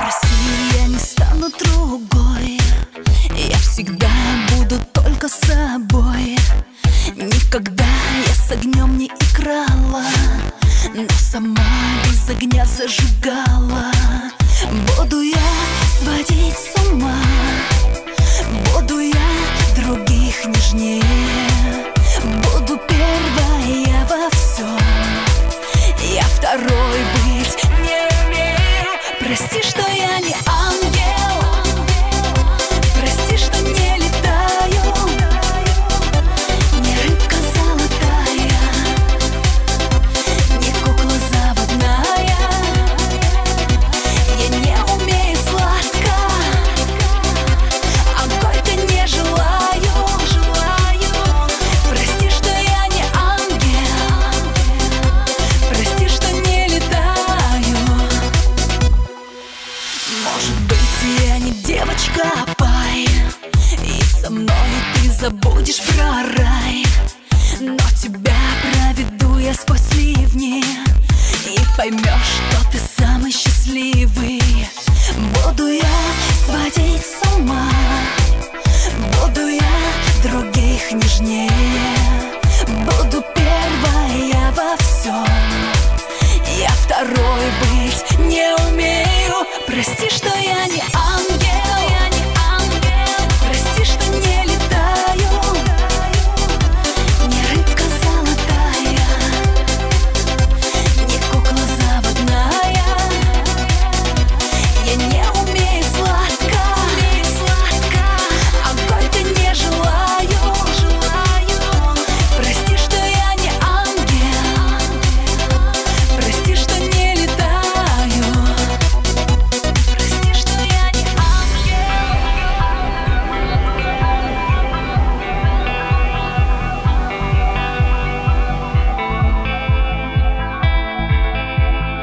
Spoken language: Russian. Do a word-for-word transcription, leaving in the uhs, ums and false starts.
Прости, я не стану другой. Я всегда буду только собой. Никогда я с огнем не играла, но сама без огня зажигала. Буду я сводить с ума, буду я других нежнее, буду первая во всем, я второй быть не умею. Прости, что я не ангел, прости, что не летаю, не рыбка золотая, не кукла заводная. Я не умею сладко, а горько не желаю, желаю. Прости, что я не ангел, прости, что не летаю. Может быть, я не девочка пай, и со мной ты забудешь про рай, но тебя проведу я сквозь ливни, и поймешь, что ты самый счастливый. Буду я сводить с ума, буду я других нежнее, буду первая во всем, я второй быть не умею. Прости, что я не